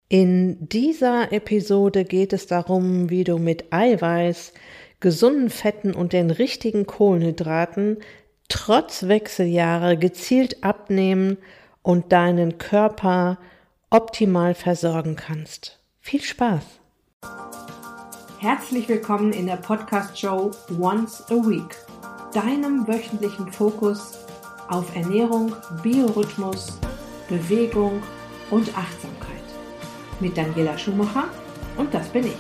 In dieser Episode geht es darum, wie du mit Eiweiß, gesunden Fetten und den richtigen Kohlenhydraten trotz Wechseljahre gezielt abnehmen und deinen Körper optimal versorgen kannst. Viel Spaß! Herzlich willkommen in der Podcast-Show Once a Week, deinem wöchentlichen Fokus auf Ernährung, Biorhythmus, Bewegung und Achtsamkeit. Mit Daniela Schumacher und das bin ich.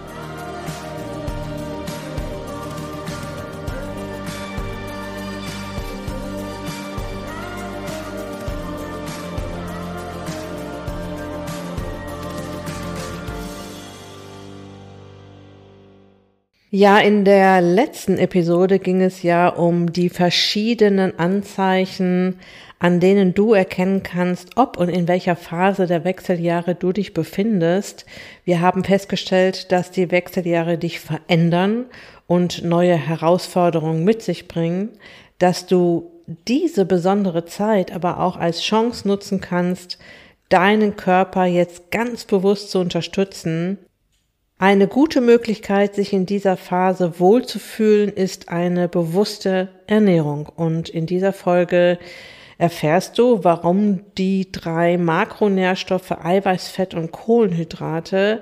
Ja, in der letzten Episode ging es ja um die verschiedenen Anzeichen, an denen du erkennen kannst, ob und in welcher Phase der Wechseljahre du dich befindest. Wir haben festgestellt, dass die Wechseljahre dich verändern und neue Herausforderungen mit sich bringen, dass du diese besondere Zeit aber auch als Chance nutzen kannst, deinen Körper jetzt ganz bewusst zu unterstützen. Eine gute Möglichkeit, sich in dieser Phase wohlzufühlen, ist eine bewusste Ernährung. Und in dieser Folge erfährst du, warum die 3 Makronährstoffe Eiweiß, Fett und Kohlenhydrate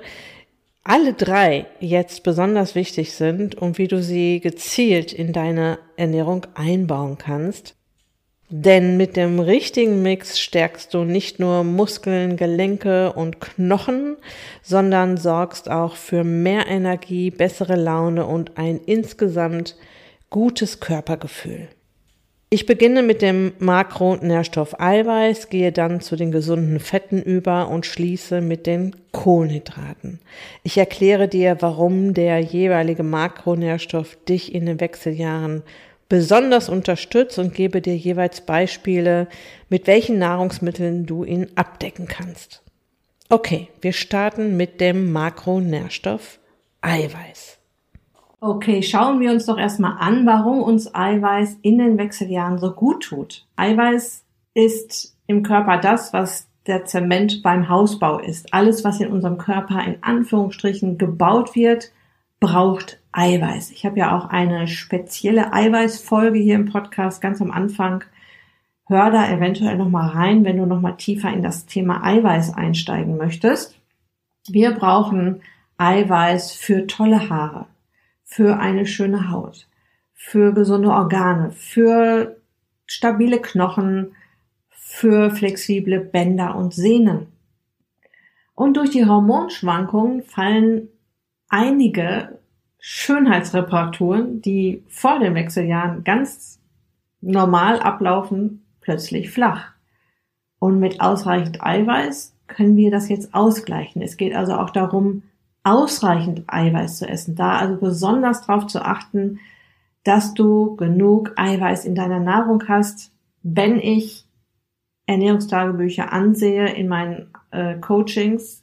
alle 3 jetzt besonders wichtig sind und wie du sie gezielt in deine Ernährung einbauen kannst. Denn mit dem richtigen Mix stärkst du nicht nur Muskeln, Gelenke und Knochen, sondern sorgst auch für mehr Energie, bessere Laune und ein insgesamt gutes Körpergefühl. Ich beginne mit dem Makronährstoff Eiweiß, gehe dann zu den gesunden Fetten über und schließe mit den Kohlenhydraten. Ich erkläre dir, warum der jeweilige Makronährstoff dich in den Wechseljahren besonders unterstützt und gebe dir jeweils Beispiele, mit welchen Nahrungsmitteln du ihn abdecken kannst. Okay, wir starten mit dem Makronährstoff Eiweiß. Okay, schauen wir uns doch erstmal an, warum uns Eiweiß in den Wechseljahren so gut tut. Eiweiß ist im Körper das, was der Zement beim Hausbau ist. Alles, was in unserem Körper in Anführungsstrichen gebaut wird, braucht Eiweiß. Ich habe ja auch eine spezielle Eiweißfolge hier im Podcast ganz am Anfang. Hör da eventuell nochmal rein, wenn du nochmal tiefer in das Thema Eiweiß einsteigen möchtest. Wir brauchen Eiweiß für tolle Haare, für eine schöne Haut, für gesunde Organe, für stabile Knochen, für flexible Bänder und Sehnen. Und durch die Hormonschwankungen fallen einige Schönheitsreparaturen, die vor den Wechseljahren ganz normal ablaufen, plötzlich flach. Und mit ausreichend Eiweiß können wir das jetzt ausgleichen. Es geht also auch darum, ausreichend Eiweiß zu essen. Da also besonders darauf zu achten, dass du genug Eiweiß in deiner Nahrung hast. Wenn ich Ernährungstagebücher ansehe in meinen Coachings,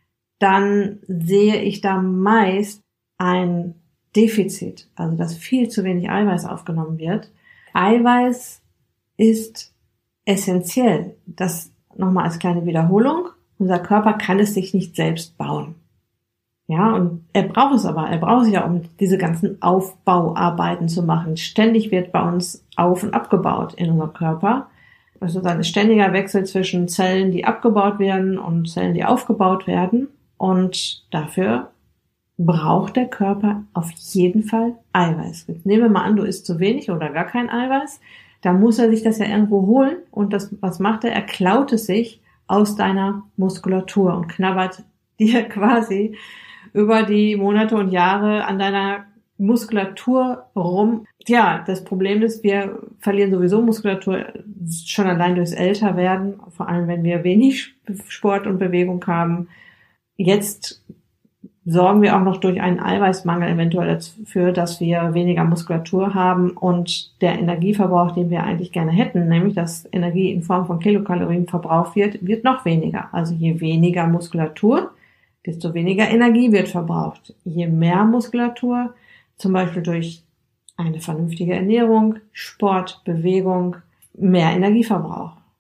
dann sehe ich da meist ein Defizit, also dass viel zu wenig Eiweiß aufgenommen wird. Eiweiß ist essentiell. Das nochmal als kleine Wiederholung. Unser Körper kann es sich nicht selbst bauen. Ja, und er braucht es aber. Er braucht es ja, um diese ganzen Aufbauarbeiten zu machen. Ständig wird bei uns auf- und abgebaut in unserem Körper. Also ein ständiger Wechsel zwischen Zellen, die abgebaut werden und Zellen, die aufgebaut werden. Und dafür braucht der Körper auf jeden Fall Eiweiß. Jetzt nehmen wir mal an, du isst zu wenig oder gar kein Eiweiß. Dann muss er sich das ja irgendwo holen. Und das, was macht er? Er klaut es sich aus deiner Muskulatur und knabbert dir quasi über die Monate und Jahre an deiner Muskulatur rum. Ja, das Problem ist, wir verlieren sowieso Muskulatur schon allein durchs Älterwerden, vor allem wenn wir wenig Sport und Bewegung haben. Jetzt sorgen wir auch noch durch einen Eiweißmangel eventuell dafür, dass wir weniger Muskulatur haben und der Energieverbrauch, den wir eigentlich gerne hätten, nämlich dass Energie in Form von Kilokalorien verbraucht wird noch weniger. Also je weniger Muskulatur, desto weniger Energie wird verbraucht. Je mehr Muskulatur, zum Beispiel durch eine vernünftige Ernährung, Sport, Bewegung, mehr Energieverbrauch.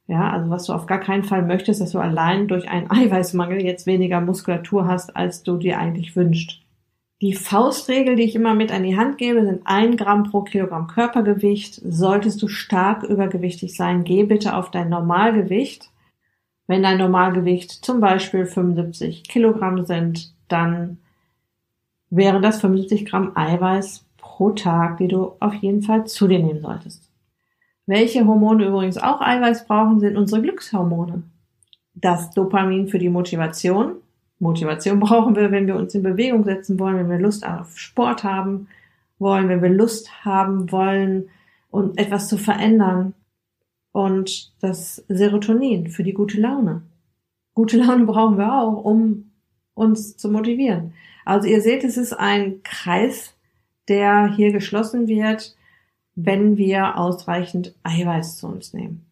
Ja, also was du auf gar keinen Fall möchtest, dass du allein durch einen Eiweißmangel jetzt weniger Muskulatur hast, als du dir eigentlich wünschst. Die Faustregel, die ich immer mit an die Hand gebe, sind 1 Gramm pro Kilogramm Körpergewicht. Solltest du stark übergewichtig sein, geh bitte auf dein Normalgewicht. Wenn dein Normalgewicht zum Beispiel 75 Kilogramm sind, dann wären das 75 Gramm Eiweiß pro Tag, die du auf jeden Fall zu dir nehmen solltest. Welche Hormone übrigens auch Eiweiß brauchen, sind unsere Glückshormone. Das Dopamin für die Motivation. Motivation brauchen wir, wenn wir uns in Bewegung setzen wollen, wenn wir Lust auf Sport haben wollen, wenn wir Lust haben wollen, und etwas zu verändern. Und das Serotonin für die gute Laune. Gute Laune brauchen wir auch, um uns zu motivieren. Also ihr seht, es ist ein Kreis, der hier geschlossen wird, wenn wir ausreichend Eiweiß zu uns nehmen.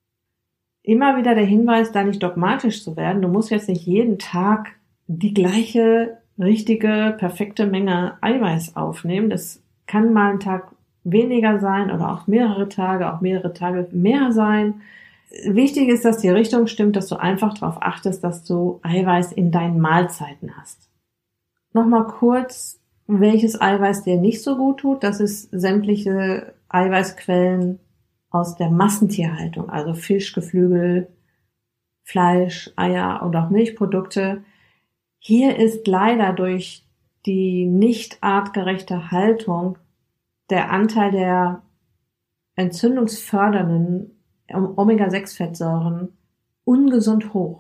Immer wieder der Hinweis, da nicht dogmatisch zu werden. Du musst jetzt nicht jeden Tag die gleiche, richtige, perfekte Menge Eiweiß aufnehmen. Das kann mal ein Tag weniger sein oder auch mehrere Tage mehr sein. Wichtig ist, dass die Richtung stimmt, dass du einfach darauf achtest, dass du Eiweiß in deinen Mahlzeiten hast. Nochmal kurz, welches Eiweiß dir nicht so gut tut. Das ist sämtliche Eiweißquellen aus der Massentierhaltung, also Fisch, Geflügel, Fleisch, Eier und auch Milchprodukte. Hier ist leider durch die nicht artgerechte Haltung der Anteil der entzündungsfördernden Omega-6-Fettsäuren ungesund hoch.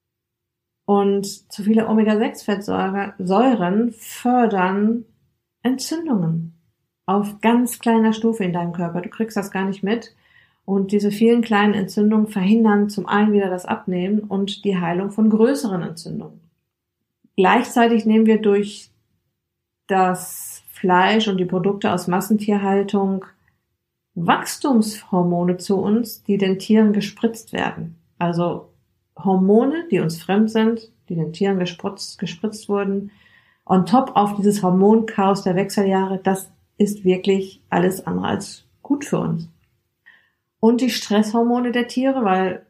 Und zu viele Omega-6-Fettsäuren fördern Entzündungen auf ganz kleiner Stufe in deinem Körper. Du kriegst das gar nicht mit. Und diese vielen kleinen Entzündungen verhindern zum einen wieder das Abnehmen und die Heilung von größeren Entzündungen. Gleichzeitig nehmen wir durch das Fleisch und die Produkte aus Massentierhaltung Wachstumshormone zu uns, die den Tieren gespritzt werden. Also Hormone, die uns fremd sind, die den Tieren gespritzt wurden, on top auf dieses Hormonchaos der Wechseljahre. Das ist wirklich alles andere als gut für uns. Und die Stresshormone der Tiere, weil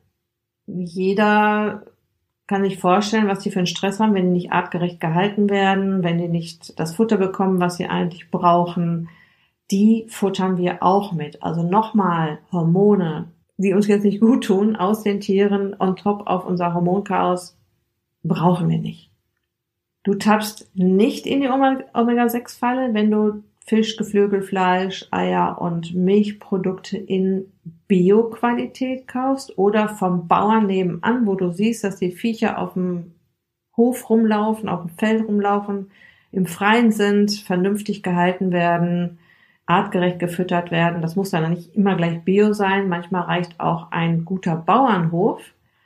jeder kann sich vorstellen, was die für einen Stress haben, wenn die nicht artgerecht gehalten werden, wenn die nicht das Futter bekommen, was sie eigentlich brauchen. Die futtern wir auch mit. Also nochmal Hormone, die uns jetzt nicht gut tun, aus den Tieren on top auf unser Hormonchaos, brauchen wir nicht. Du tappst nicht in die Omega-6-Falle, wenn du Fisch, Geflügel, Fleisch, Eier und Milchprodukte in Bio-Qualität kaufst oder vom Bauern nebenan, wo du siehst, dass die Viecher auf dem Hof rumlaufen, auf dem Feld rumlaufen, im Freien sind, vernünftig gehalten werden, artgerecht gefüttert werden. Das muss dann nicht immer gleich Bio sein. Manchmal reicht auch ein guter Bauernhof.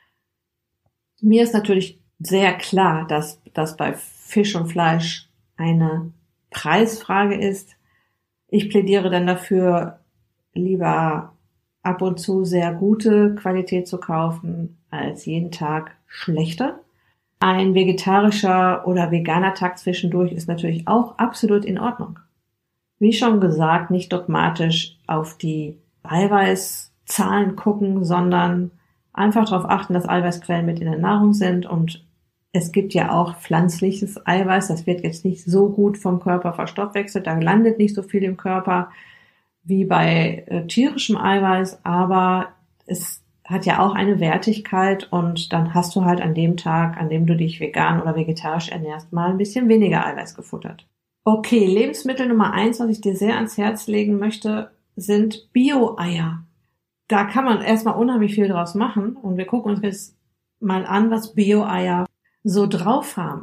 Mir ist natürlich sehr klar, dass das bei Fisch und Fleisch eine Preisfrage ist. Ich plädiere dann dafür, lieber ab und zu sehr gute Qualität zu kaufen, als jeden Tag schlechter. Ein vegetarischer oder veganer Tag zwischendurch ist natürlich auch absolut in Ordnung. Wie schon gesagt, nicht dogmatisch auf die Eiweißzahlen gucken, sondern einfach darauf achten, dass Eiweißquellen mit in der Nahrung sind. Und es gibt ja auch pflanzliches Eiweiß, das wird jetzt nicht so gut vom Körper verstoffwechselt, da landet nicht so viel im Körper wie bei tierischem Eiweiß, aber es hat ja auch eine Wertigkeit und dann hast du halt an dem Tag, an dem du dich vegan oder vegetarisch ernährst, mal ein bisschen weniger Eiweiß gefuttert. Okay, Lebensmittel Nummer 1, was ich dir sehr ans Herz legen möchte, sind Bio-Eier. Da kann man erstmal unheimlich viel draus machen und wir gucken uns jetzt mal an, was Bio-Eier so drauf haben.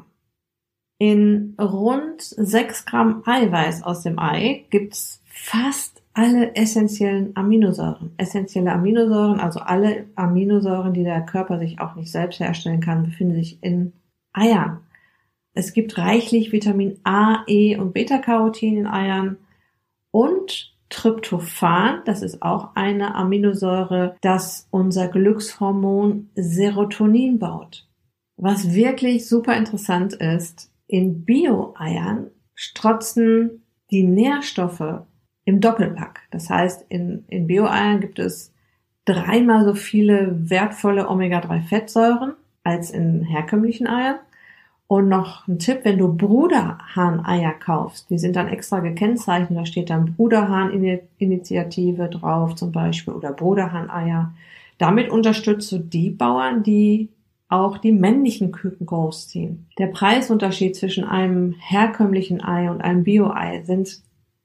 In rund 6 Gramm Eiweiß aus dem Ei gibt's fast alle essentiellen Aminosäuren. Essentielle Aminosäuren, also alle Aminosäuren, die der Körper sich auch nicht selbst herstellen kann, befinden sich in Eiern. Es gibt reichlich Vitamin A, E und Beta-Carotin in Eiern und Tryptophan, das ist auch eine Aminosäure, das unser Glückshormon Serotonin baut. Was wirklich super interessant ist, in Bio-Eiern strotzen die Nährstoffe im Doppelpack. Das heißt, in Bio-Eiern gibt es 3-mal so viele wertvolle Omega-3-Fettsäuren als in herkömmlichen Eiern. Und noch ein Tipp, wenn du Bruderhahn-Eier kaufst, die sind dann extra gekennzeichnet, da steht dann Bruderhahn-Initiative drauf zum Beispiel oder Bruderhahn-Eier. Damit unterstützt du die Bauern, die auch die männlichen Küken großziehen. Der Preisunterschied zwischen einem herkömmlichen Ei und einem Bio-Ei sind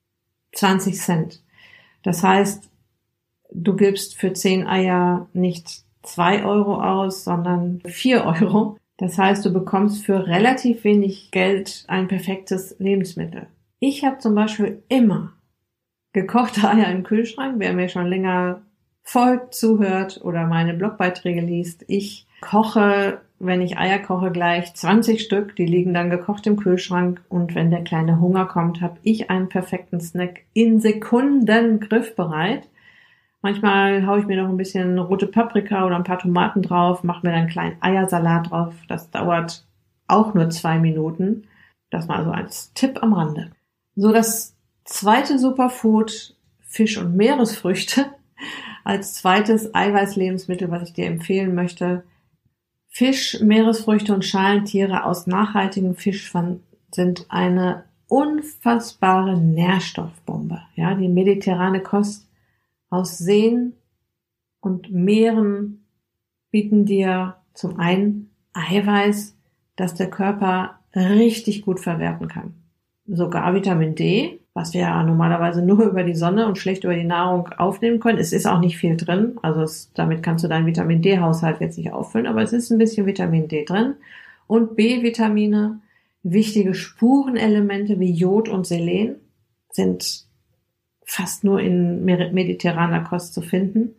20 Cent. Das heißt, du gibst für 10 Eier nicht 2 Euro aus, sondern 4 Euro. Das heißt, du bekommst für relativ wenig Geld ein perfektes Lebensmittel. Ich habe zum Beispiel immer gekochte Eier im Kühlschrank. Wer mir schon länger folgt, zuhört oder meine Blogbeiträge liest, ich koche, wenn ich Eier koche, gleich 20 Stück. Die liegen dann gekocht im Kühlschrank. Und wenn der kleine Hunger kommt, habe ich einen perfekten Snack in Sekunden griffbereit. Manchmal haue ich mir noch ein bisschen rote Paprika oder ein paar Tomaten drauf, mache mir dann einen kleinen Eiersalat drauf. Das dauert auch nur 2 Minuten. Das mal so als Tipp am Rande. So, das zweite Superfood, Fisch und Meeresfrüchte. Als zweites Eiweißlebensmittel, was ich dir empfehlen möchte. Fisch, Meeresfrüchte und Schalentiere aus nachhaltigem Fischfang sind eine unfassbare Nährstoffbombe. Ja, die mediterrane Kost aus Seen und Meeren bieten dir zum einen Eiweiß, das der Körper richtig gut verwerten kann. Sogar Vitamin D, was wir ja normalerweise nur über die Sonne und schlecht über die Nahrung aufnehmen können. Es ist auch nicht viel drin, also damit kannst du deinen Vitamin D-Haushalt jetzt nicht auffüllen, aber es ist ein bisschen Vitamin D drin. Und B-Vitamine, wichtige Spurenelemente wie Jod und Selen sind fast nur in mediterraner Kost zu finden.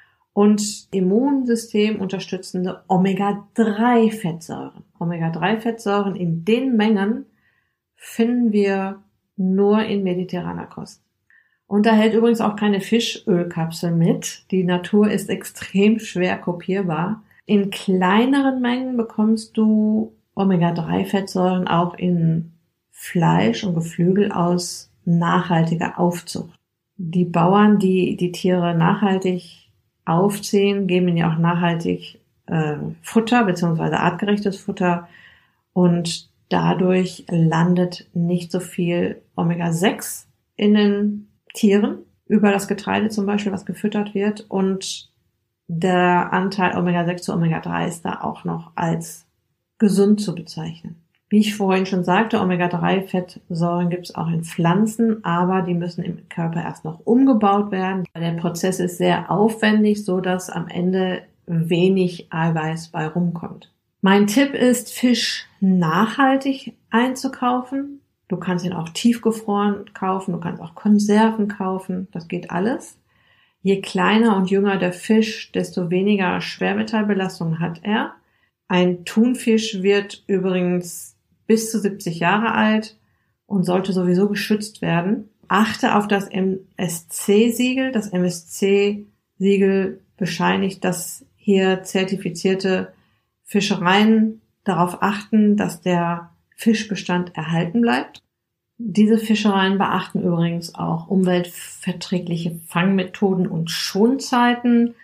Und Immunsystem unterstützende Omega-3-Fettsäuren. Omega-3-Fettsäuren in den Mengen finden wir nur in mediterraner Kost. Und da hält übrigens auch keine Fischölkapsel mit. Die Natur ist extrem schwer kopierbar. In kleineren Mengen bekommst du Omega-3-Fettsäuren auch in Fleisch und Geflügel aus nachhaltiger Aufzucht. Die Bauern, die die Tiere nachhaltig aufziehen, geben ihnen ja auch nachhaltig Futter bzw. artgerechtes Futter und dadurch landet nicht so viel Omega-6 in den Tieren über das Getreide zum Beispiel, was gefüttert wird, und der Anteil Omega-6 zu Omega-3 ist da auch noch als gesund zu bezeichnen. Wie ich vorhin schon sagte, Omega-3-Fettsäuren gibt es auch in Pflanzen, aber die müssen im Körper erst noch umgebaut werden. Der Prozess ist sehr aufwendig, so dass am Ende wenig Eiweiß bei rumkommt. Mein Tipp ist, Fisch nachhaltig einzukaufen. Du kannst ihn auch tiefgefroren kaufen, du kannst auch Konserven kaufen, das geht alles. Je kleiner und jünger der Fisch, desto weniger Schwermetallbelastung hat er. Ein Thunfisch wird übrigens bis zu 70 Jahre alt und sollte sowieso geschützt werden. Achte auf das MSC-Siegel. Das MSC-Siegel bescheinigt, dass hier zertifizierte Fischereien darauf achten, dass der Fischbestand erhalten bleibt. Diese Fischereien beachten übrigens auch umweltverträgliche Fangmethoden und Schonzeiten.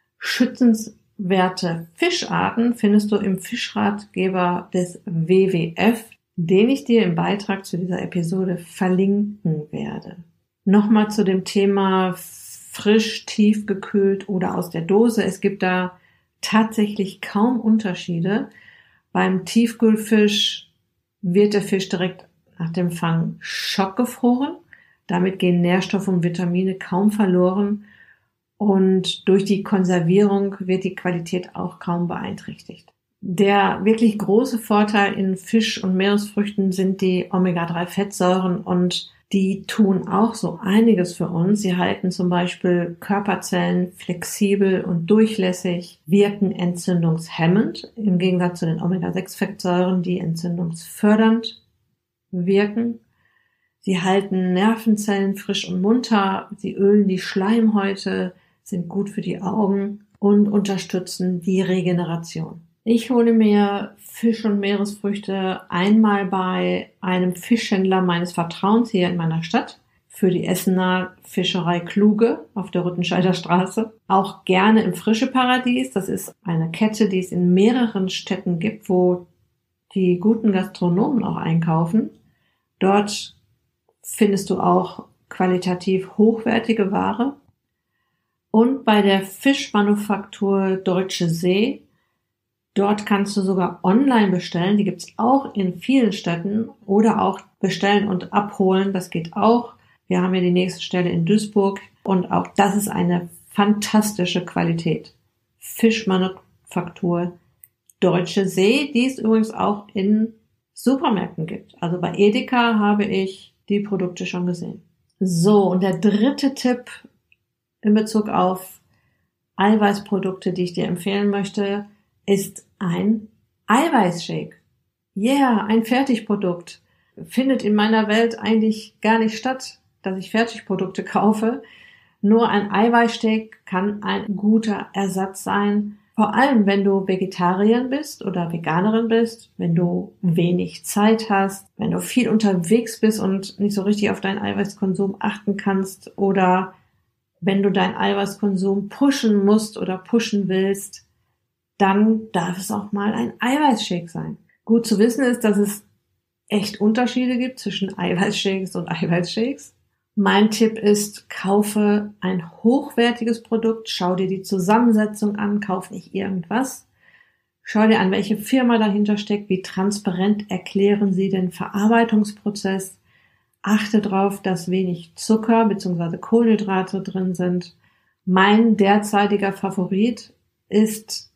Schützenswerte Fischarten findest du im Fischratgeber des WWF, den ich dir im Beitrag zu dieser Episode verlinken werde. Nochmal zu dem Thema frisch, tiefgekühlt oder aus der Dose. Es gibt da tatsächlich kaum Unterschiede. Beim Tiefkühlfisch wird der Fisch direkt nach dem Fang schockgefroren. Damit gehen Nährstoffe und Vitamine kaum verloren. Und durch die Konservierung wird die Qualität auch kaum beeinträchtigt. Der wirklich große Vorteil in Fisch und Meeresfrüchten sind die Omega-3-Fettsäuren, und die tun auch so einiges für uns. Sie halten zum Beispiel Körperzellen flexibel und durchlässig, wirken entzündungshemmend, im Gegensatz zu den Omega-6-Fettsäuren, die entzündungsfördernd wirken. Sie halten Nervenzellen frisch und munter, sie ölen die Schleimhäute, sind gut für die Augen und unterstützen die Regeneration. Ich hole mir Fisch und Meeresfrüchte einmal bei einem Fischhändler meines Vertrauens hier in meiner Stadt für die Essener Fischerei Kluge auf der Rüttenscheider Straße. Auch gerne im Frische Paradies. Das ist eine Kette, die es in mehreren Städten gibt, wo die guten Gastronomen auch einkaufen. Dort findest du auch qualitativ hochwertige Ware. Und bei der Fischmanufaktur Deutsche See, dort kannst du sogar online bestellen. Die gibt's auch in vielen Städten oder auch bestellen und abholen. Das geht auch. Wir haben ja die nächste Stelle in Duisburg und auch das ist eine fantastische Qualität. Fischmanufaktur Deutsche See, die es übrigens auch in Supermärkten gibt. Also bei Edeka habe ich die Produkte schon gesehen. So, und der dritte Tipp in Bezug auf Eiweißprodukte, die ich dir empfehlen möchte, ist ein Eiweißshake. Yeah, ein Fertigprodukt. Findet in meiner Welt eigentlich gar nicht statt, dass ich Fertigprodukte kaufe. Nur ein Eiweißshake kann ein guter Ersatz sein. Vor allem, wenn du Vegetarierin bist oder Veganerin bist, wenn du wenig Zeit hast, wenn du viel unterwegs bist und nicht so richtig auf deinen Eiweißkonsum achten kannst oder wenn du deinen Eiweißkonsum pushen musst oder pushen willst, dann darf es auch mal ein Eiweißshake sein. Gut zu wissen ist, dass es echt Unterschiede gibt zwischen Eiweißshakes und Eiweißshakes. Mein Tipp ist, kaufe ein hochwertiges Produkt, schau dir die Zusammensetzung an, kauf nicht irgendwas. Schau dir an, welche Firma dahinter steckt, wie transparent erklären sie den Verarbeitungsprozess. Achte darauf, dass wenig Zucker bzw. Kohlenhydrate drin sind. Mein derzeitiger Favorit ist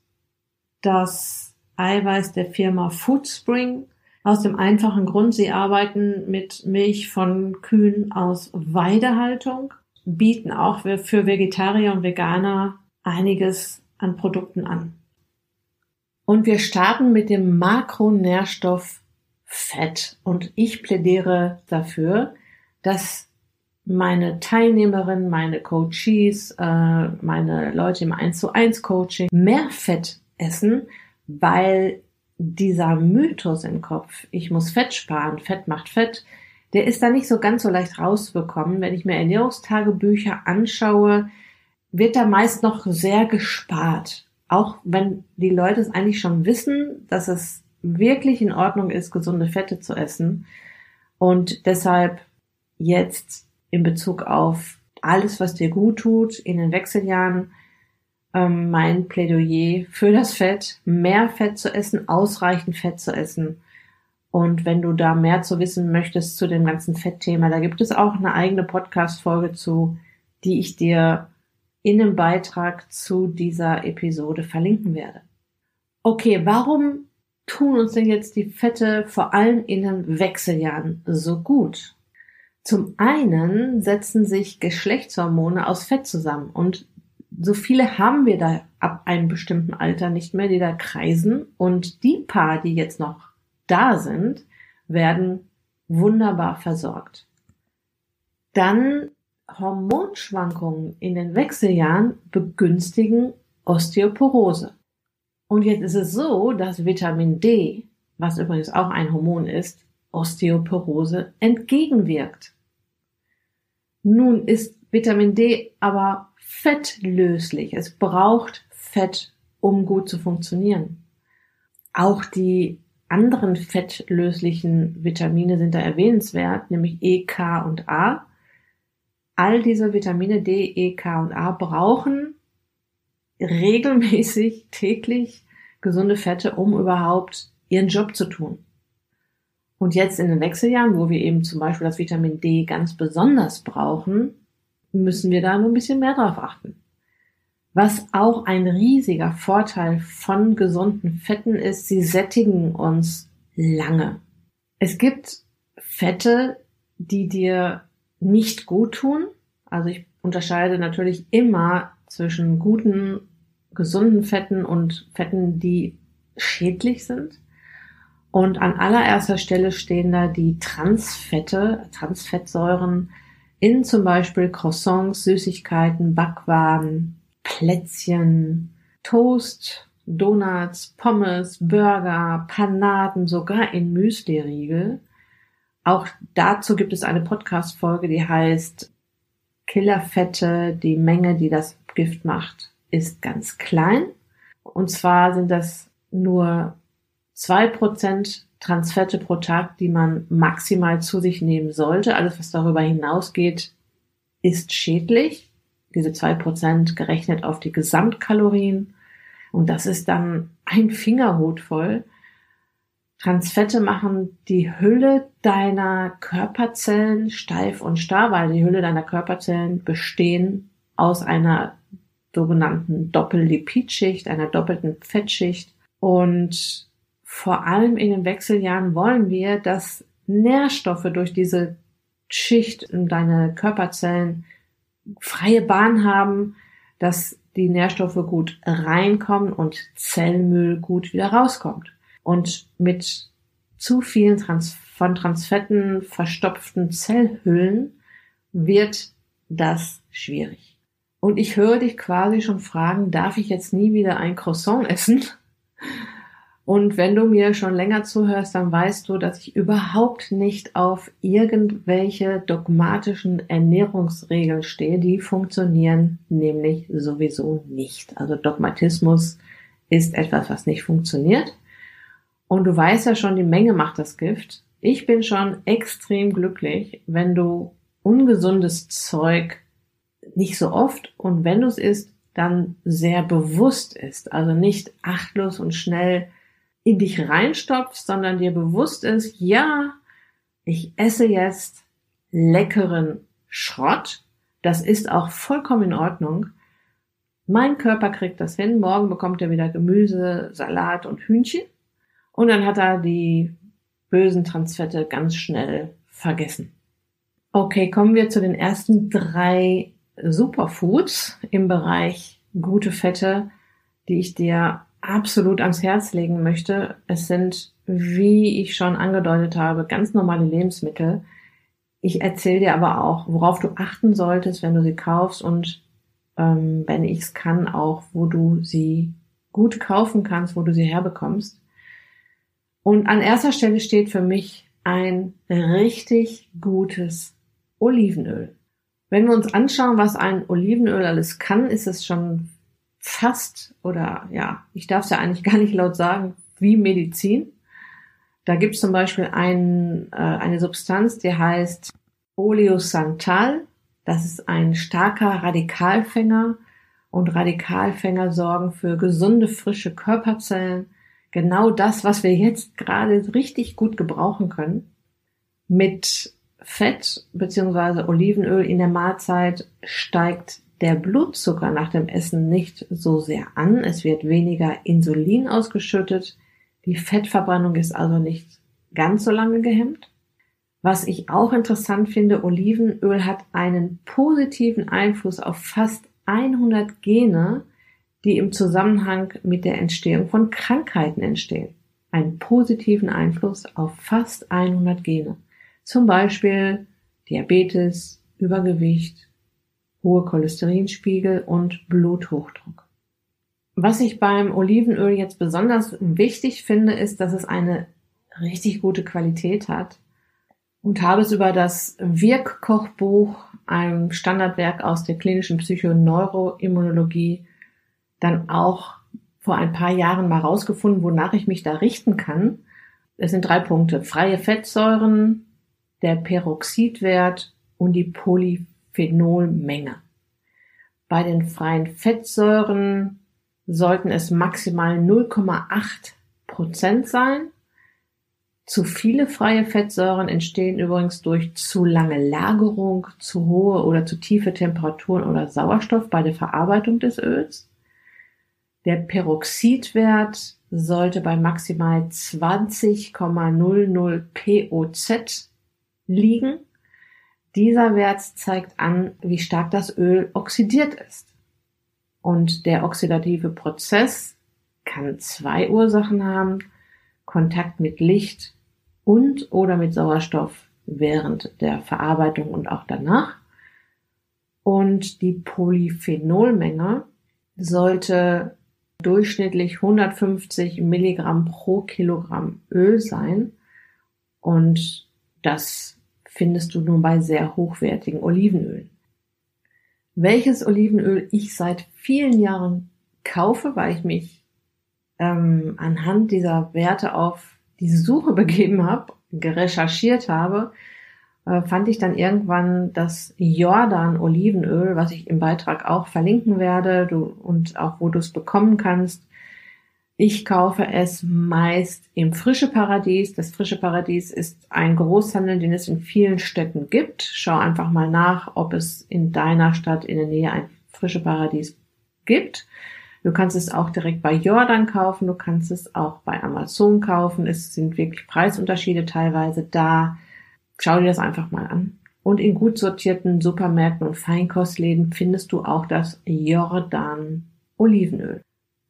das Eiweiß der Firma Foodspring. Aus dem einfachen Grund, sie arbeiten mit Milch von Kühen aus Weidehaltung, bieten auch für Vegetarier und Veganer einiges an Produkten an. Und wir starten mit dem Makronährstoff Fett. Und ich plädiere dafür, dass meine Teilnehmerinnen, meine Coaches, meine Leute im 1:1 Coaching mehr Fett essen, weil dieser Mythos im Kopf, ich muss Fett sparen, Fett macht Fett, der ist da nicht so ganz so leicht rauszubekommen. Wenn ich mir Ernährungstagebücher anschaue, wird da meist noch sehr gespart. Auch wenn die Leute es eigentlich schon wissen, dass es wirklich in Ordnung ist, gesunde Fette zu essen. Und deshalb jetzt in Bezug auf alles, was dir gut tut, in den Wechseljahren, mein Plädoyer für das Fett, mehr Fett zu essen, ausreichend Fett zu essen. Und wenn du da mehr zu wissen möchtest zu dem ganzen Fettthema, da gibt es auch eine eigene Podcast-Folge zu, die ich dir in einem Beitrag zu dieser Episode verlinken werde. Okay, warum tun uns denn jetzt die Fette vor allem in den Wechseljahren so gut? Zum einen setzen sich Geschlechtshormone aus Fett zusammen und so viele haben wir da ab einem bestimmten Alter nicht mehr, die da kreisen. Und die paar, die jetzt noch da sind, werden wunderbar versorgt. Dann Hormonschwankungen in den Wechseljahren begünstigen Osteoporose. Und jetzt ist es so, dass Vitamin D, was übrigens auch ein Hormon ist, Osteoporose entgegenwirkt. Nun ist Vitamin D aber fettlöslich. Es braucht Fett, um gut zu funktionieren. Auch die anderen fettlöslichen Vitamine sind da erwähnenswert, nämlich E, K und A. All diese Vitamine D, E, K und A brauchen regelmäßig, täglich gesunde Fette, um überhaupt ihren Job zu tun. Und jetzt in den Wechseljahren, wo wir eben zum Beispiel das Vitamin D ganz besonders brauchen, müssen wir da nur ein bisschen mehr drauf achten. Was auch ein riesiger Vorteil von gesunden Fetten ist, sie sättigen uns lange. Es gibt Fette, die dir nicht gut tun. Also ich unterscheide natürlich immer zwischen guten, gesunden Fetten und Fetten, die schädlich sind. Und an allererster Stelle stehen da die Transfette, Transfettsäuren, in zum Beispiel Croissants, Süßigkeiten, Backwaren, Plätzchen, Toast, Donuts, Pommes, Burger, Panaden, sogar in Müsli-Riegel. Auch dazu gibt es eine Podcast-Folge, die heißt Killerfette, die Menge, die das Gift macht, ist ganz klein. Und zwar sind das nur 2% Transfette pro Tag, die man maximal zu sich nehmen sollte. Alles, was darüber hinausgeht, ist schädlich. Diese 2% gerechnet auf die Gesamtkalorien. Und das ist dann ein Fingerhut voll. Transfette machen die Hülle deiner Körperzellen steif und starr, weil die Hülle deiner Körperzellen bestehen aus einer sogenannten Doppellipidschicht, einer doppelten Fettschicht. Und vor allem in den Wechseljahren wollen wir, dass Nährstoffe durch diese Schicht in deine Körperzellen freie Bahn haben, dass die Nährstoffe gut reinkommen und Zellmüll gut wieder rauskommt. Und mit zu vielen von Transfetten verstopften Zellhüllen wird das schwierig. Und ich höre dich quasi schon fragen, darf ich jetzt nie wieder ein Croissant essen? Und wenn du mir schon länger zuhörst, dann weißt du, dass ich überhaupt nicht auf irgendwelche dogmatischen Ernährungsregeln stehe. Die funktionieren nämlich sowieso nicht. Also Dogmatismus ist etwas, was nicht funktioniert. Und du weißt ja schon, die Menge macht das Gift. Ich bin schon extrem glücklich, wenn du ungesundes Zeug nicht so oft und wenn du es isst, dann sehr bewusst isst. Also nicht achtlos und schnell in dich reinstopfst, sondern dir bewusst ist, ja, ich esse jetzt leckeren Schrott. Das ist auch vollkommen in Ordnung. Mein Körper kriegt das hin. Morgen bekommt er wieder Gemüse, Salat und Hühnchen. Und dann hat er die bösen Transfette ganz schnell vergessen. Okay, kommen wir zu den ersten 3 Superfoods im Bereich gute Fette, die ich dir absolut ans Herz legen möchte. Es sind, wie ich schon angedeutet habe, ganz normale Lebensmittel. Ich erzähle dir aber auch, worauf du achten solltest, wenn du sie kaufst und wenn ich es kann, auch wo du sie gut kaufen kannst, wo du sie herbekommst. Und an erster Stelle steht für mich ein richtig gutes Olivenöl. Wenn wir uns anschauen, was ein Olivenöl alles kann, ist es schon fast, oder ja, ich darf es ja eigentlich gar nicht laut sagen, wie Medizin. Da gibt es zum Beispiel eine Substanz, die heißt Oleosantal. Das ist ein starker Radikalfänger und Radikalfänger sorgen für gesunde, frische Körperzellen. Genau das, was wir jetzt gerade richtig gut gebrauchen können. Mit Fett bzw. Olivenöl in der Mahlzeit steigt der Blutzucker nach dem Essen nicht so sehr an. Es wird weniger Insulin ausgeschüttet. Die Fettverbrennung ist also nicht ganz so lange gehemmt. Was ich auch interessant finde, Olivenöl hat einen positiven Einfluss auf fast 100 Gene, die im Zusammenhang mit der Entstehung von Krankheiten entstehen. Einen positiven Einfluss auf fast 100 Gene. Zum Beispiel Diabetes, Übergewicht, hohe Cholesterinspiegel und Bluthochdruck. Was ich beim Olivenöl jetzt besonders wichtig finde, ist, dass es eine richtig gute Qualität hat. Und habe es über das Wirkkochbuch, einem Standardwerk aus der klinischen Psychoneuroimmunologie, dann auch vor ein paar Jahren mal rausgefunden, wonach ich mich da richten kann. Es sind 3 Punkte. Freie Fettsäuren, der Peroxidwert und die Polyphenolmenge. Bei den freien Fettsäuren sollten es maximal 0,8% sein. Zu viele freie Fettsäuren entstehen übrigens durch zu lange Lagerung, zu hohe oder zu tiefe Temperaturen oder Sauerstoff bei der Verarbeitung des Öls. Der Peroxidwert sollte bei maximal 20,00 POZ liegen. Dieser Wert zeigt an, wie stark das Öl oxidiert ist. Und der oxidative Prozess kann 2 Ursachen haben: Kontakt mit Licht und oder mit Sauerstoff während der Verarbeitung und auch danach. Und die Polyphenolmenge sollte durchschnittlich 150 Milligramm pro Kilogramm Öl sein. Und Das findest du nur bei sehr hochwertigen Olivenölen. Welches Olivenöl ich seit vielen Jahren kaufe, weil ich mich anhand dieser Werte auf die Suche begeben habe, recherchiert habe, fand ich dann irgendwann das Jordan Olivenöl, was ich im Beitrag auch verlinken werde und auch wo du es bekommen kannst. Ich kaufe es meist im Frische Paradies. Das Frische Paradies ist ein Großhandel, den es in vielen Städten gibt. Schau einfach mal nach, ob es in deiner Stadt in der Nähe ein Frische Paradies gibt. Du kannst es auch direkt bei Jordan kaufen, du kannst es auch bei Amazon kaufen. Es sind wirklich Preisunterschiede teilweise da. Schau dir das einfach mal an. Und in gut sortierten Supermärkten und Feinkostläden findest du auch das Jordan Olivenöl.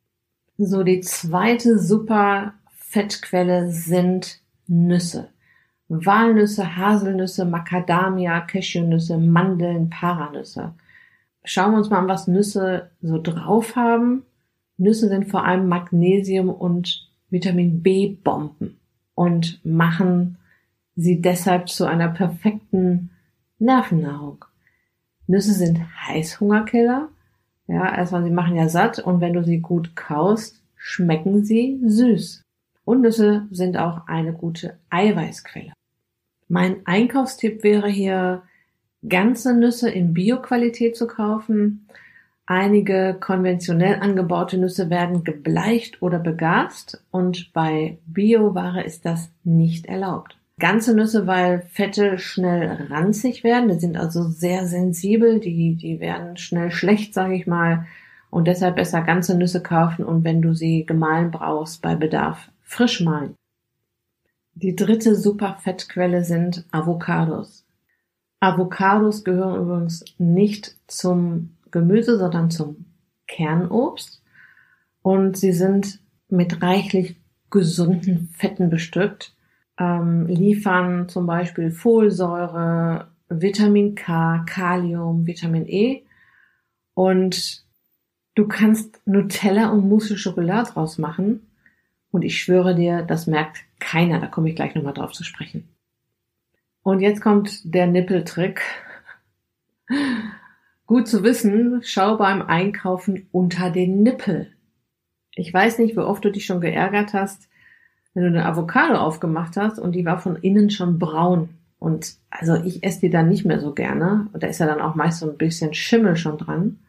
So, die zweite super Fettquelle sind Nüsse. Walnüsse, Haselnüsse, Macadamia, Cashewnüsse, Mandeln, Paranüsse. Schauen wir uns mal an, was Nüsse so drauf haben. Nüsse sind vor allem Magnesium und Vitamin B-Bomben und machen sie deshalb zu einer perfekten Nervennahrung. Nüsse sind Heißhungerkiller. Ja, erstmal, sie machen ja satt und wenn du sie gut kaust, schmecken sie süß. Und Nüsse sind auch eine gute Eiweißquelle. Mein Einkaufstipp wäre hier, ganze Nüsse in Bio-Qualität zu kaufen. Einige konventionell angebaute Nüsse werden gebleicht oder begast und bei Bio-Ware ist das nicht erlaubt. Ganze Nüsse, weil Fette schnell ranzig werden, die sind also sehr sensibel, die werden schnell schlecht, sage ich mal, und deshalb besser ganze Nüsse kaufen und wenn du sie gemahlen brauchst, bei Bedarf frisch mahlen. Die dritte Superfettquelle sind Avocados. Avocados gehören übrigens nicht zum Gemüse, sondern zum Kernobst und sie sind mit reichlich gesunden Fetten bestückt. Liefern zum Beispiel Folsäure, Vitamin K, Kalium, Vitamin E und du kannst Nutella und Mousse Schokolade draus machen und ich schwöre dir, das merkt keiner, da komme ich gleich nochmal drauf zu sprechen. Und jetzt kommt der Nippeltrick. Gut zu wissen, schau beim Einkaufen unter den Nippel. Ich weiß nicht, wie oft du dich schon geärgert hast, wenn du eine Avocado aufgemacht hast und die war von innen schon braun. Und also ich esse die dann nicht mehr so gerne. Und da ist ja dann auch meist so ein bisschen Schimmel schon dran.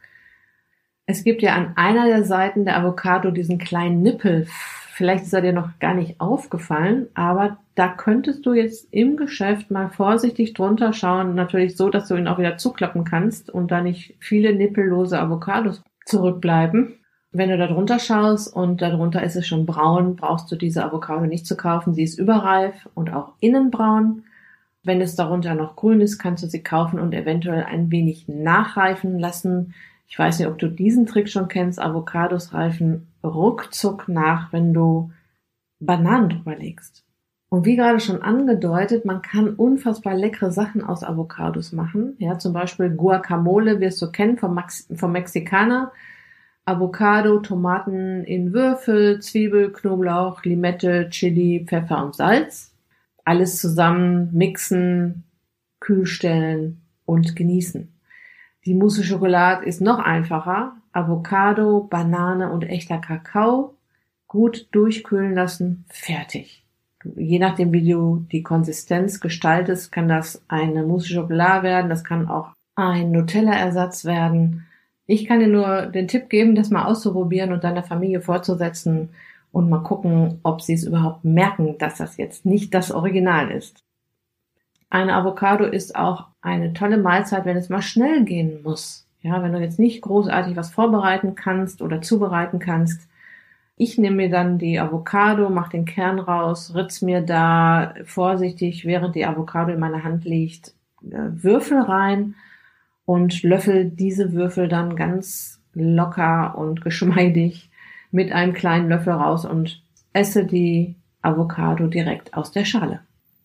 Es gibt ja an einer der Seiten der Avocado diesen kleinen Nippel. Vielleicht ist er dir noch gar nicht aufgefallen, aber da könntest du jetzt im Geschäft mal vorsichtig drunter schauen. Natürlich so, dass du ihn auch wieder zuklappen kannst und da nicht viele nippellose Avocados zurückbleiben. Wenn du da drunter schaust und darunter ist es schon braun, brauchst du diese Avocado nicht zu kaufen. Sie ist überreif und auch innen braun. Wenn es darunter noch grün ist, kannst du sie kaufen und eventuell ein wenig nachreifen lassen. Ich weiß nicht, ob du diesen Trick schon kennst. Avocados reifen ruckzuck nach, wenn du Bananen drüber legst. Und wie gerade schon angedeutet, man kann unfassbar leckere Sachen aus Avocados machen. Ja, zum Beispiel Guacamole wirst du kennen vom Mexikaner. Avocado, Tomaten in Würfel, Zwiebel, Knoblauch, Limette, Chili, Pfeffer und Salz. Alles zusammen mixen, kühl stellen und genießen. Die Mousse Schokolade ist noch einfacher. Avocado, Banane und echter Kakao gut durchkühlen lassen, fertig. Je nachdem, wie du die Konsistenz gestaltest, kann das eine Mousse Schokolade werden, das kann auch ein Nutella-Ersatz werden. Ich kann dir nur den Tipp geben, das mal auszuprobieren und deiner Familie vorzusetzen und mal gucken, ob sie es überhaupt merken, dass das jetzt nicht das Original ist. Eine Avocado ist auch eine tolle Mahlzeit, wenn es mal schnell gehen muss. Ja, wenn du jetzt nicht großartig was vorbereiten kannst oder zubereiten kannst. Ich nehme mir dann die Avocado, mache den Kern raus, ritz mir da vorsichtig, während die Avocado in meiner Hand liegt, Würfel rein und löffel diese Würfel dann ganz locker und geschmeidig mit einem kleinen Löffel raus und esse die Avocado direkt aus der Schale.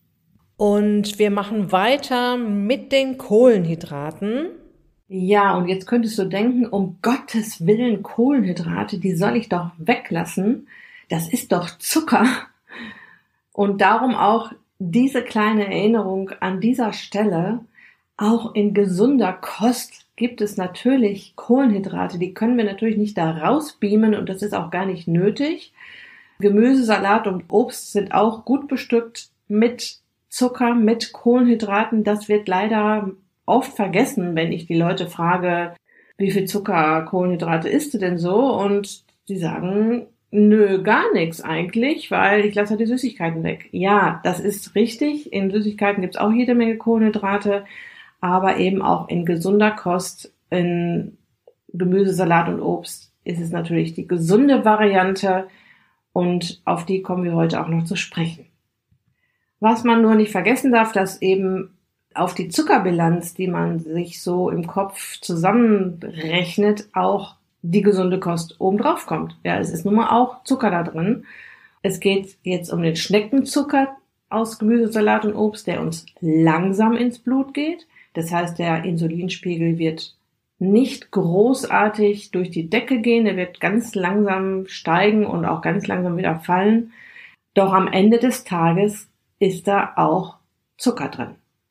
Und wir machen weiter mit den Kohlenhydraten. Ja, und jetzt könntest du denken, um Gottes Willen, Kohlenhydrate, die soll ich doch weglassen. Das ist doch Zucker. Und darum auch diese kleine Erinnerung an dieser Stelle: Auch in gesunder Kost gibt es natürlich Kohlenhydrate, die können wir natürlich nicht da rausbeamen und das ist auch gar nicht nötig. Gemüse, Salat und Obst sind auch gut bestückt mit Zucker, mit Kohlenhydraten. Das wird leider oft vergessen, wenn ich die Leute frage, wie viel Zucker, Kohlenhydrate isst du denn so? Und die sagen, nö, gar nichts eigentlich, weil ich lasse halt die Süßigkeiten weg. Ja, das ist richtig. In Süßigkeiten gibt's auch jede Menge Kohlenhydrate, aber eben auch in gesunder Kost, in Gemüse, Salat und Obst ist es natürlich die gesunde Variante und auf die kommen wir heute auch noch zu sprechen. Was man nur nicht vergessen darf, dass eben auf die Zuckerbilanz, die man sich so im Kopf zusammenrechnet, auch die gesunde Kost obendrauf kommt. Ja, es ist nun mal auch Zucker da drin. Es geht jetzt um den Schneckenzucker aus Gemüse, Salat und Obst, der uns langsam ins Blut geht. Das heißt, der Insulinspiegel wird nicht großartig durch die Decke gehen, der wird ganz langsam steigen und auch ganz langsam wieder fallen. Doch am Ende des Tages ist da auch Zucker drin.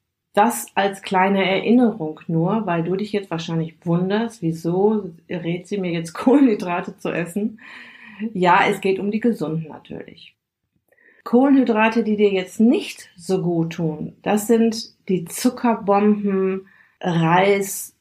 Das als kleine Erinnerung nur, weil du dich jetzt wahrscheinlich wunderst, wieso rät sie mir jetzt Kohlenhydrate zu essen? Ja, es geht um die gesunden natürlich. Kohlenhydrate, die dir jetzt nicht so gut tun, das sind die Zuckerbomben, Reis,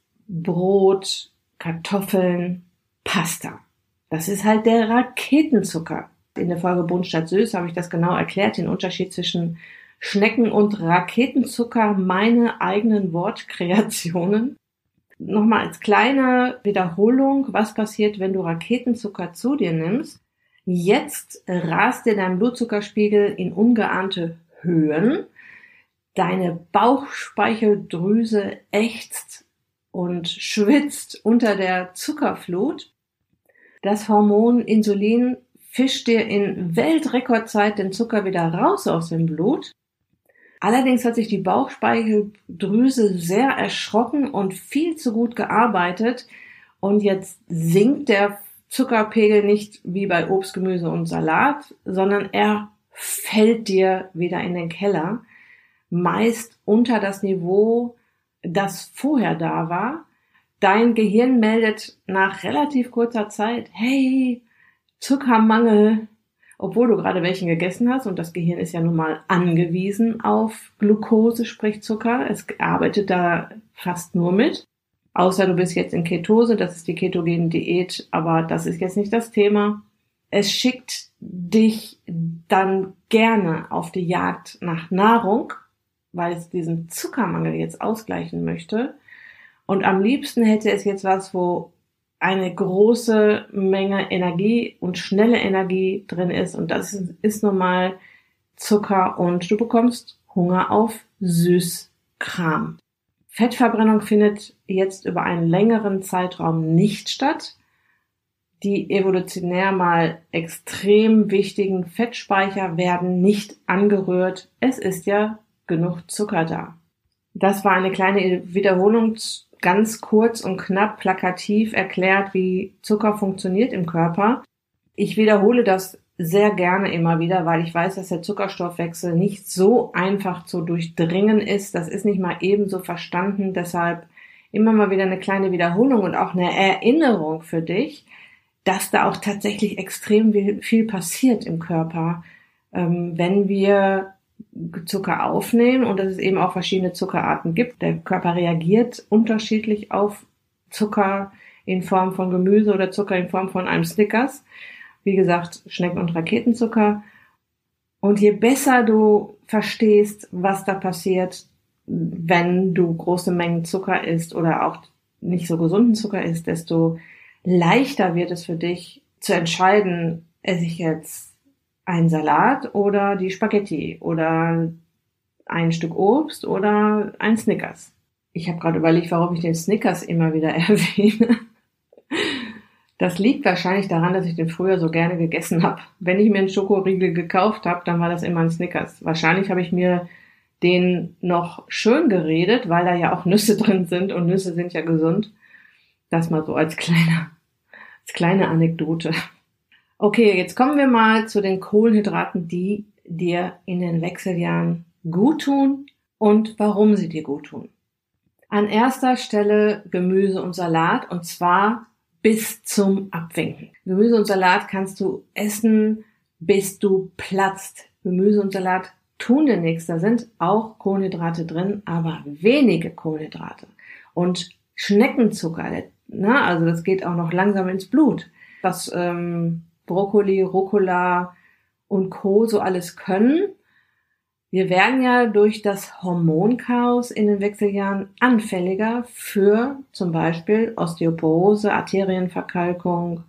Brot, Kartoffeln, Pasta. Das ist halt der Raketenzucker. In der Folge Bunt statt Süß habe ich das genau erklärt, den Unterschied zwischen Schnecken- und Raketenzucker, meine eigenen Wortkreationen. Nochmal als kleine Wiederholung, was passiert, wenn du Raketenzucker zu dir nimmst? Jetzt rast dir dein Blutzuckerspiegel in ungeahnte Höhen. Deine Bauchspeicheldrüse ächzt und schwitzt unter der Zuckerflut. Das Hormon Insulin fischt dir in Weltrekordzeit den Zucker wieder raus aus dem Blut. Allerdings hat sich die Bauchspeicheldrüse sehr erschrocken und viel zu gut gearbeitet. Und jetzt sinkt der Zuckerpegel nicht wie bei Obst, Gemüse und Salat, sondern er fällt dir wieder in den Keller. Meist unter das Niveau, das vorher da war. Dein Gehirn meldet nach relativ kurzer Zeit, hey, Zuckermangel, obwohl du gerade welchen gegessen hast und das Gehirn ist ja nun mal angewiesen auf Glucose, sprich Zucker. Es arbeitet da fast nur mit. Außer du bist jetzt in Ketose, das ist die ketogene Diät, aber das ist jetzt nicht das Thema. Es schickt dich dann gerne auf die Jagd nach Nahrung, weil es diesen Zuckermangel jetzt ausgleichen möchte. Und am liebsten hätte es jetzt was, wo eine große Menge Energie und schnelle Energie drin ist. Und das ist nun mal Zucker und du bekommst Hunger auf Süßkram. Fettverbrennung findet jetzt über einen längeren Zeitraum nicht statt. Die evolutionär mal extrem wichtigen Fettspeicher werden nicht angerührt. Es ist ja genug Zucker da. Das war eine kleine Wiederholung, ganz kurz und knapp plakativ erklärt, wie Zucker funktioniert im Körper. Ich wiederhole das sehr gerne immer wieder, weil ich weiß, dass der Zuckerstoffwechsel nicht so einfach zu durchdringen ist. Das ist nicht mal ebenso verstanden. Deshalb immer mal wieder eine kleine Wiederholung und auch eine Erinnerung für dich, dass da auch tatsächlich extrem viel passiert im Körper, wenn wir Zucker aufnehmen und dass es eben auch verschiedene Zuckerarten gibt. Der Körper reagiert unterschiedlich auf Zucker in Form von Gemüse oder Zucker in Form von einem Snickers. Wie gesagt, Schnecken- und Raketenzucker. Und je besser du verstehst, was da passiert, wenn du große Mengen Zucker isst oder auch nicht so gesunden Zucker isst, desto leichter wird es für dich zu entscheiden, esse ich jetzt einen Salat oder die Spaghetti oder ein Stück Obst oder ein Snickers. Ich habe gerade überlegt, warum ich den Snickers immer wieder erwähne. Das liegt wahrscheinlich daran, dass ich den früher so gerne gegessen habe. Wenn ich mir einen Schokoriegel gekauft habe, dann war das immer ein Snickers. Wahrscheinlich habe ich mir den noch schön geredet, weil da ja auch Nüsse drin sind und Nüsse sind ja gesund. Das mal so als kleine Anekdote. Okay, jetzt kommen wir mal zu den Kohlenhydraten, die dir in den Wechseljahren gut tun und warum sie dir gut tun. An erster Stelle Gemüse und Salat, und zwar bis zum Abwinken. Gemüse und Salat kannst du essen, bis du platzt. Gemüse und Salat tun dir nichts. Da sind auch Kohlenhydrate drin, aber wenige Kohlenhydrate. Und Schneckenzucker, also das geht auch noch langsam ins Blut. Was Brokkoli, Rucola und Co. so alles können. Wir werden ja durch das Hormonchaos in den Wechseljahren anfälliger für zum Beispiel Osteoporose, Arterienverkalkung,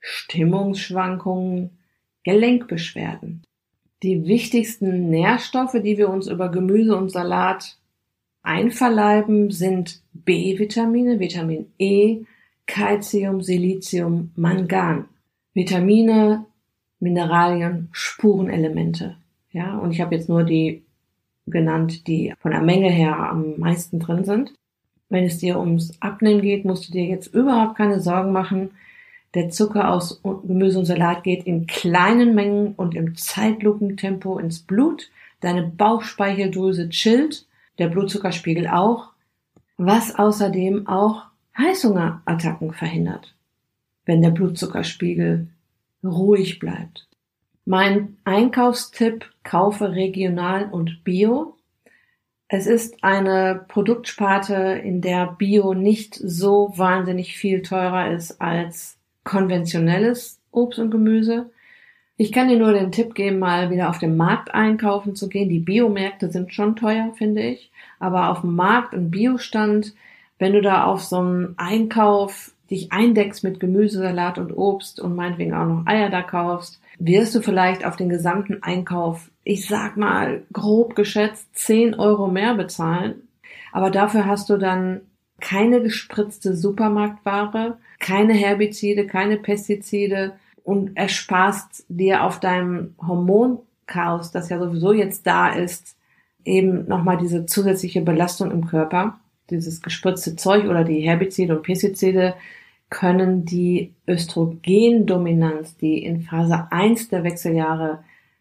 Stimmungsschwankungen, Gelenkbeschwerden. Die wichtigsten Nährstoffe, die wir uns über Gemüse und Salat einverleiben, sind B-Vitamine, Vitamin E, Calcium, Silizium, Mangan. Vitamine, Mineralien, Spurenelemente. Ja, und ich habe jetzt nur die genannt, die von der Menge her am meisten drin sind. Wenn es dir ums Abnehmen geht, musst du dir jetzt überhaupt keine Sorgen machen. Der Zucker aus Gemüse und Salat geht in kleinen Mengen und im Zeitlupentempo ins Blut. Deine Bauchspeicheldrüse chillt, der Blutzuckerspiegel auch, was außerdem auch Heißhungerattacken verhindert, wenn der Blutzuckerspiegel ruhig bleibt. Mein Einkaufstipp: kaufe regional und bio. Es ist eine Produktsparte, in der Bio nicht so wahnsinnig viel teurer ist als konventionelles Obst und Gemüse. Ich kann dir nur den Tipp geben, mal wieder auf dem Markt einkaufen zu gehen. Die Biomärkte sind schon teuer, finde ich. Aber auf dem Markt und Biostand, wenn du da auf so einen Einkauf dich eindeckst mit Gemüse, Salat und Obst und meinetwegen auch noch Eier da kaufst, wirst du vielleicht auf den gesamten Einkauf, ich sag mal grob geschätzt, 10 Euro mehr bezahlen. Aber dafür hast du dann keine gespritzte Supermarktware, keine Herbizide, keine Pestizide und ersparst dir auf deinem Hormonchaos, das ja sowieso jetzt da ist, eben nochmal diese zusätzliche Belastung im Körper. Dieses gespritzte Zeug oder die Herbizide und Pestizide können die Östrogendominanz, die in Phase 1 der Wechseljahre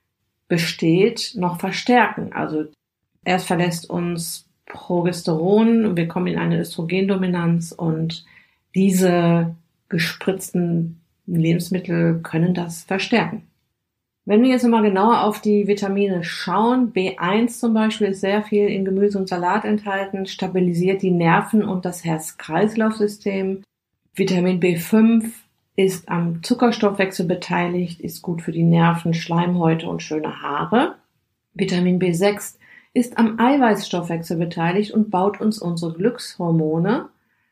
besteht, noch verstärken. Also erst verlässt uns Progesteron, wir kommen in eine Östrogendominanz und diese gespritzten Lebensmittel können das verstärken. Wenn wir jetzt nochmal genauer auf die Vitamine schauen, B1 zum Beispiel ist sehr viel in Gemüse und Salat enthalten, stabilisiert die Nerven und das Herz-Kreislauf-System. Vitamin B5 ist am Zuckerstoffwechsel beteiligt, ist gut für die Nerven, Schleimhäute und schöne Haare. Vitamin B6 ist am Eiweißstoffwechsel beteiligt und baut uns unsere Glückshormone.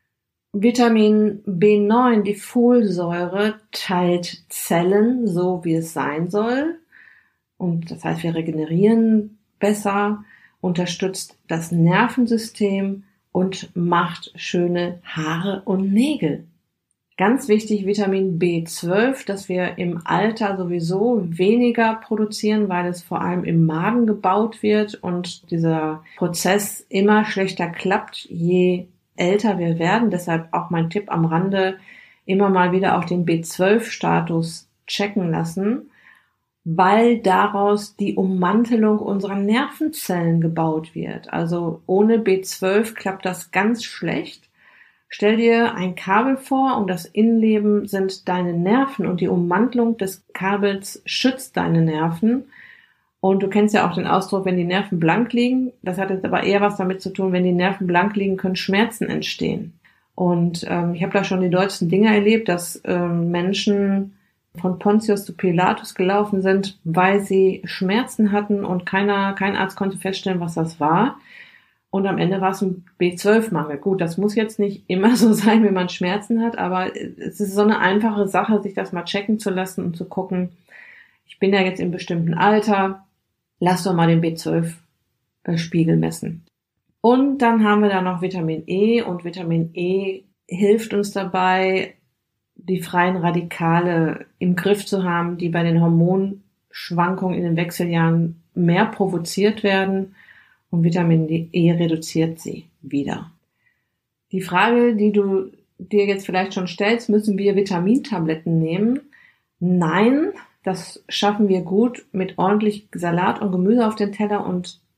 Vitamin B9, die Folsäure, teilt Zellen, so wie es sein soll. Und das heißt, wir regenerieren besser, unterstützt das Nervensystem und macht schöne Haare und Nägel. Ganz wichtig, Vitamin B12, das wir im Alter sowieso weniger produzieren, weil es vor allem im Magen gebaut wird und dieser Prozess immer schlechter klappt, je älter wir werden. Deshalb auch mein Tipp am Rande, immer mal wieder auch den B12-Status checken lassen, weil daraus die Ummantelung unserer Nervenzellen gebaut wird. Also ohne B12 klappt das ganz schlecht. Stell dir ein Kabel vor und das Innenleben sind deine Nerven und die Ummantelung des Kabels schützt deine Nerven. Und du kennst ja auch den Ausdruck, wenn die Nerven blank liegen. Das hat jetzt aber eher was damit zu tun, wenn die Nerven blank liegen, können Schmerzen entstehen. Und ich habe da schon die dollsten Dinge erlebt, dass Menschen von Pontius zu Pilatus gelaufen sind, weil sie Schmerzen hatten und kein Arzt konnte feststellen, was das war. Und am Ende war es ein B12-Mangel. Gut, das muss jetzt nicht immer so sein, wenn man Schmerzen hat, aber es ist so eine einfache Sache, sich das mal checken zu lassen und zu gucken, ich bin ja jetzt im bestimmten Alter, lass doch mal den B12-Spiegel messen. Und dann haben wir da noch Vitamin E und Vitamin E hilft uns dabei, die freien Radikale im Griff zu haben, die bei den Hormonschwankungen in den Wechseljahren mehr provoziert werden. Und Vitamin E reduziert sie wieder. Die Frage, die du dir jetzt vielleicht schon stellst, müssen wir Vitamintabletten nehmen? Nein, das schaffen wir gut mit ordentlich Salat und Gemüse auf den Teller und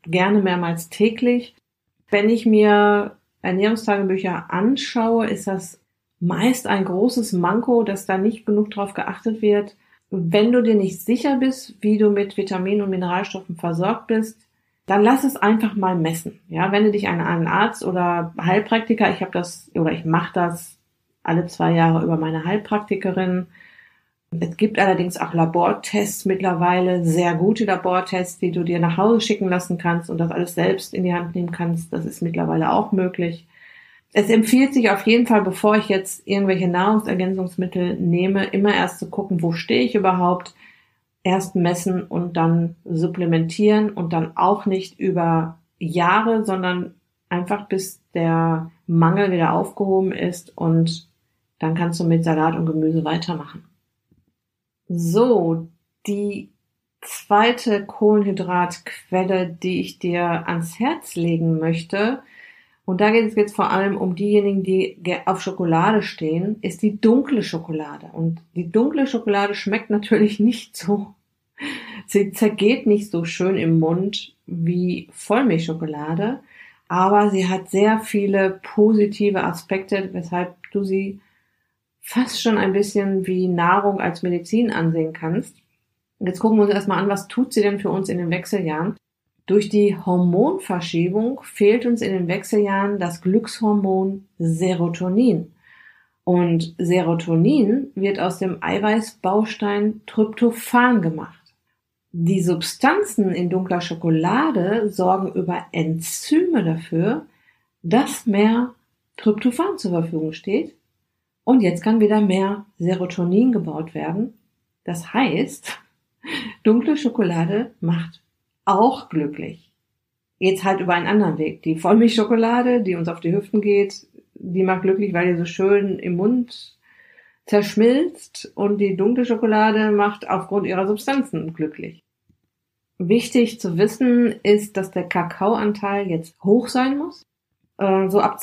gerne mehrmals täglich. Wenn ich mir Ernährungstagebücher anschaue, ist das meist ein großes Manko, dass da nicht genug drauf geachtet wird. Wenn du dir nicht sicher bist, wie du mit Vitaminen und Mineralstoffen versorgt bist, dann lass es einfach mal messen. Ja, wende dich an einen Arzt oder Heilpraktiker. Ich mache das alle 2 Jahre über meine Heilpraktikerin. Es gibt allerdings auch Labortests mittlerweile, sehr gute Labortests, die du dir nach Hause schicken lassen kannst und das alles selbst in die Hand nehmen kannst. Das ist mittlerweile auch möglich. Es empfiehlt sich auf jeden Fall, bevor ich jetzt irgendwelche Nahrungsergänzungsmittel nehme, immer erst zu gucken, wo stehe ich überhaupt, erst messen und dann supplementieren und dann auch nicht über Jahre, sondern einfach bis der Mangel wieder aufgehoben ist und dann kannst du mit Salat und Gemüse weitermachen. So, die zweite Kohlenhydratquelle, die ich dir ans Herz legen möchte, und da geht es jetzt vor allem um diejenigen, die auf Schokolade stehen, ist die dunkle Schokolade. Und die dunkle Schokolade schmeckt natürlich nicht so, sie zergeht nicht so schön im Mund wie Vollmilchschokolade, aber sie hat sehr viele positive Aspekte, weshalb du sie fast schon ein bisschen wie Nahrung als Medizin ansehen kannst. Und jetzt gucken wir uns erstmal an, was tut sie denn für uns in den Wechseljahren? Durch die Hormonverschiebung fehlt uns in den Wechseljahren das Glückshormon Serotonin. Und Serotonin wird aus dem Eiweißbaustein Tryptophan gemacht. Die Substanzen in dunkler Schokolade sorgen über Enzyme dafür, dass mehr Tryptophan zur Verfügung steht. Und jetzt kann wieder mehr Serotonin gebaut werden. Das heißt, dunkle Schokolade macht auch glücklich. Jetzt halt über einen anderen Weg. Die Vollmilchschokolade, die uns auf die Hüften geht, die macht glücklich, weil die so schön im Mund zerschmilzt, und die dunkle Schokolade macht aufgrund ihrer Substanzen glücklich. Wichtig zu wissen ist, dass der Kakaoanteil jetzt hoch sein muss. So ab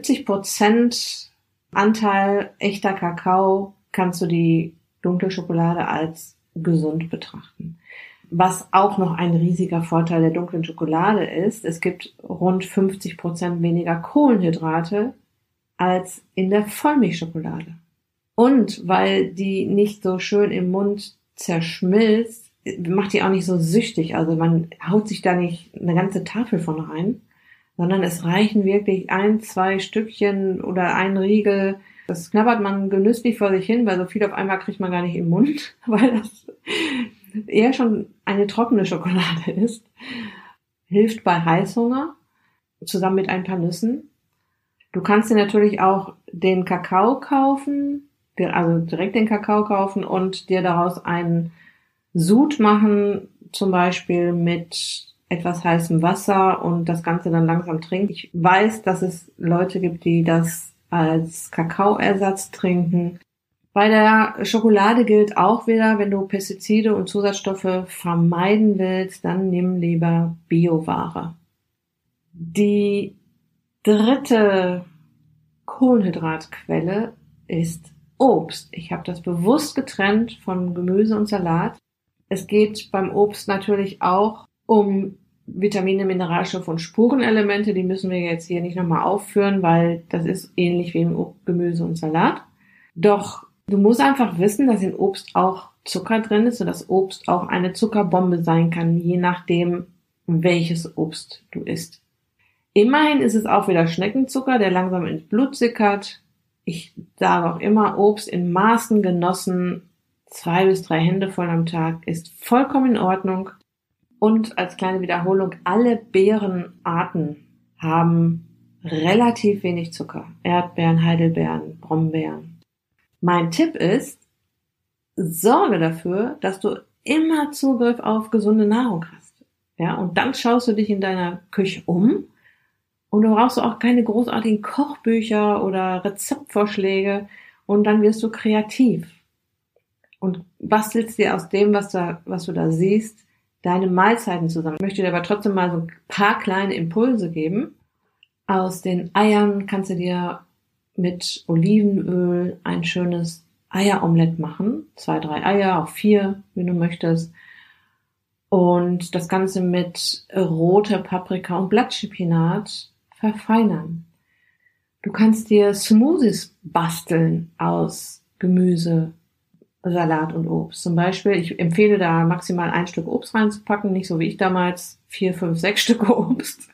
70% Anteil echter Kakao kannst du die dunkle Schokolade als gesund betrachten. Was auch noch ein riesiger Vorteil der dunklen Schokolade ist, es gibt rund 50% weniger Kohlenhydrate als in der Vollmilchschokolade. Und weil die nicht so schön im Mund zerschmilzt, macht die auch nicht so süchtig. Also man haut sich da nicht eine ganze Tafel von rein, sondern es reichen wirklich 1, 2 Stückchen oder ein Riegel. Das knabbert man genüsslich vor sich hin, weil so viel auf einmal kriegt man gar nicht im Mund, weil das eher schon eine trockene Schokolade ist. Hilft bei Heißhunger, zusammen mit ein paar Nüssen. Du kannst dir natürlich auch den Kakao kaufen, also direkt den Kakao kaufen und dir daraus einen Sud machen, zum Beispiel mit etwas heißem Wasser, und das Ganze dann langsam trinken. Ich weiß, dass es Leute gibt, die das als Kakaoersatz trinken. Bei der Schokolade gilt auch wieder, wenn du Pestizide und Zusatzstoffe vermeiden willst, dann nimm lieber Bioware. Die dritte Kohlenhydratquelle ist Obst. Ich habe das bewusst getrennt von Gemüse und Salat. Es geht beim Obst natürlich auch um Vitamine, Mineralstoffe und Spurenelemente. Die müssen wir jetzt hier nicht nochmal aufführen, weil das ist ähnlich wie im Gemüse und Salat. Doch du musst einfach wissen, dass in Obst auch Zucker drin ist und dass Obst auch eine Zuckerbombe sein kann, je nachdem, welches Obst du isst. Immerhin ist es auch wieder Schneckenzucker, der langsam ins Blut sickert. Ich sage auch immer, Obst in Maßen genossen, 2 bis 3 Hände voll am Tag, ist vollkommen in Ordnung. Und als kleine Wiederholung, alle Beerenarten haben relativ wenig Zucker. Erdbeeren, Heidelbeeren, Brombeeren. Mein Tipp ist, sorge dafür, dass du immer Zugriff auf gesunde Nahrung hast. Ja, und dann schaust du dich in deiner Küche um, und du brauchst auch keine großartigen Kochbücher oder Rezeptvorschläge, und dann wirst du kreativ. Und bastelst dir aus dem, was du da siehst, deine Mahlzeiten zusammen. Ich möchte dir aber trotzdem mal so ein paar kleine Impulse geben. Aus den Eiern kannst du dir mit Olivenöl ein schönes Eieromelett machen. 2, 3 Eier, auch 4, wenn du möchtest. und das Ganze mit roter Paprika und Blattspinat verfeinern. Du kannst dir Smoothies basteln aus Gemüse, Salat und Obst. Zum Beispiel, ich empfehle da maximal 1 Stück Obst reinzupacken, nicht so wie ich damals 4, 5, 6 Stück Obst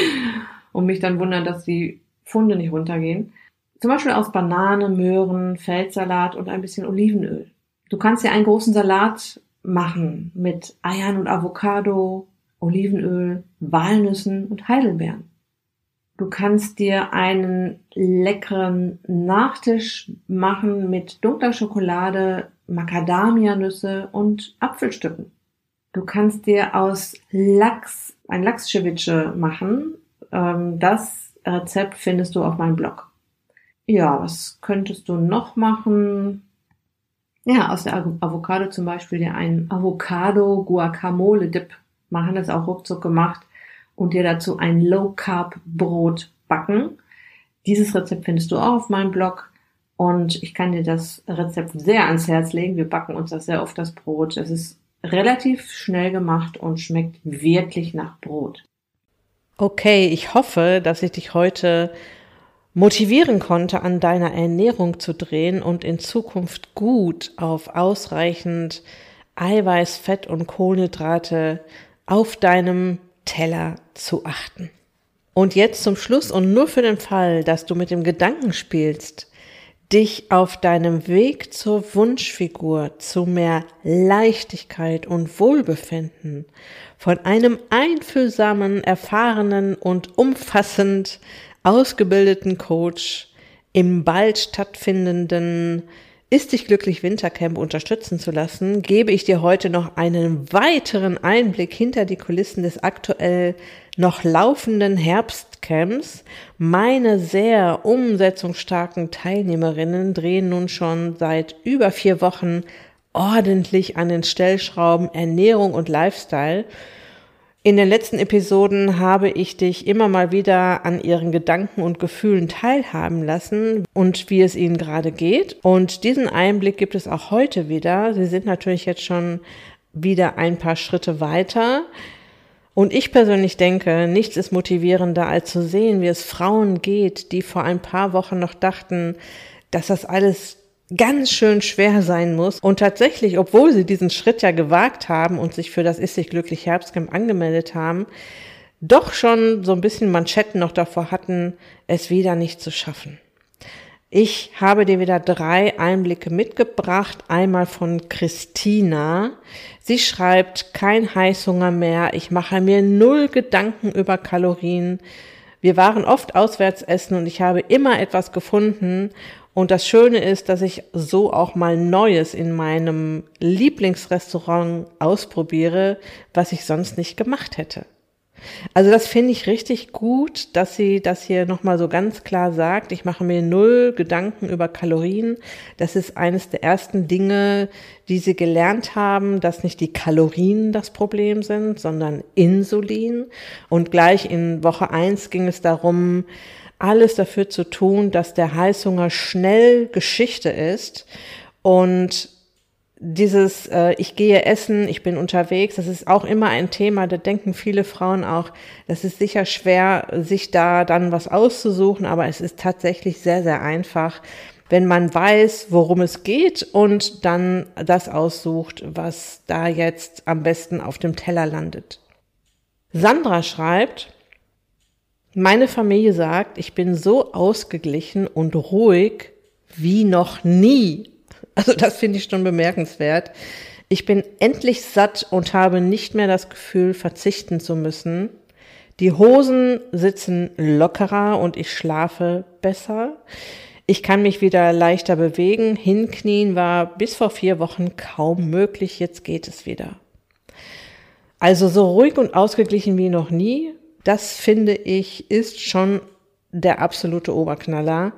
und mich dann wundern, dass die Pfunde nicht runtergehen. Zum Beispiel aus Banane, Möhren, Feldsalat und ein bisschen Olivenöl. Du kannst dir einen großen Salat machen mit Eiern und Avocado, Olivenöl, Walnüssen und Heidelbeeren. Du kannst dir einen leckeren Nachtisch machen mit dunkler Schokolade, Macadamianüsse und Apfelstücken. Du kannst dir aus Lachs ein Lachsceviche machen. Das Rezept findest du auf meinem Blog. Ja, was könntest du noch machen? Ja, aus der Avocado zum Beispiel dir einen Avocado-Guacamole-Dip machen. Das ist auch ruckzuck gemacht. Und dir dazu ein Low-Carb-Brot backen. Dieses Rezept findest du auch auf meinem Blog. Und ich kann dir das Rezept sehr ans Herz legen. Wir backen uns das sehr oft, das Brot. Es ist relativ schnell gemacht und schmeckt wirklich nach Brot. Okay, ich hoffe, dass ich dich heute motivieren konnte, an deiner Ernährung zu drehen und in Zukunft gut auf ausreichend Eiweiß, Fett und Kohlenhydrate auf deinem Teller zu achten. Und jetzt zum Schluss und nur für den Fall, dass du mit dem Gedanken spielst, dich auf deinem Weg zur Wunschfigur zu mehr Leichtigkeit und Wohlbefinden von einem einfühlsamen, erfahrenen und umfassend ausgebildeten Coach im bald stattfindenden Ist dich glücklich Wintercamp unterstützen zu lassen, gebe ich dir heute noch einen weiteren Einblick hinter die Kulissen des aktuell noch laufenden Herbstcamps. Meine sehr umsetzungsstarken Teilnehmerinnen drehen nun schon seit über 4 Wochen ordentlich an den Stellschrauben Ernährung und Lifestyle. In den letzten Episoden habe ich dich immer mal wieder an ihren Gedanken und Gefühlen teilhaben lassen und wie es ihnen gerade geht. Und diesen Einblick gibt es auch heute wieder. Sie sind natürlich jetzt schon wieder ein paar Schritte weiter. Und ich persönlich denke, nichts ist motivierender, als zu sehen, wie es Frauen geht, die vor ein paar Wochen noch dachten, dass das alles ganz schön schwer sein muss. Und tatsächlich, obwohl sie diesen Schritt ja gewagt haben und sich für das Ist dich glücklich Herbstcamp angemeldet haben, doch schon so ein bisschen Manschetten noch davor hatten, es wieder nicht zu schaffen. Ich habe dir wieder 3 Einblicke mitgebracht. Einmal von Christina. Sie schreibt, kein Heißhunger mehr. Ich mache mir 0 Gedanken über Kalorien. Wir waren oft auswärts essen und ich habe immer etwas gefunden. Und das Schöne ist, dass ich so auch mal Neues in meinem Lieblingsrestaurant ausprobiere, was ich sonst nicht gemacht hätte. Also das finde ich richtig gut, dass sie das hier nochmal so ganz klar sagt. Ich mache mir 0 Gedanken über Kalorien. Das ist eines der ersten Dinge, die sie gelernt haben, dass nicht die Kalorien das Problem sind, sondern Insulin. Und gleich in Woche 1 ging es darum, alles dafür zu tun, dass der Heißhunger schnell Geschichte ist. Und dieses ich gehe essen, ich bin unterwegs, das ist auch immer ein Thema, da denken viele Frauen auch, das ist sicher schwer, sich da dann was auszusuchen, aber es ist tatsächlich sehr, sehr einfach, wenn man weiß, worum es geht und dann das aussucht, was da jetzt am besten auf dem Teller landet. Sandra schreibt, meine Familie sagt, ich bin so ausgeglichen und ruhig wie noch nie. Also das finde ich schon bemerkenswert. Ich bin endlich satt und habe nicht mehr das Gefühl, verzichten zu müssen. Die Hosen sitzen lockerer und ich schlafe besser. Ich kann mich wieder leichter bewegen. Hinknien war bis vor 4 Wochen kaum möglich. Jetzt geht es wieder. Also so ruhig und ausgeglichen wie noch nie. Das finde ich ist schon der absolute Oberknaller.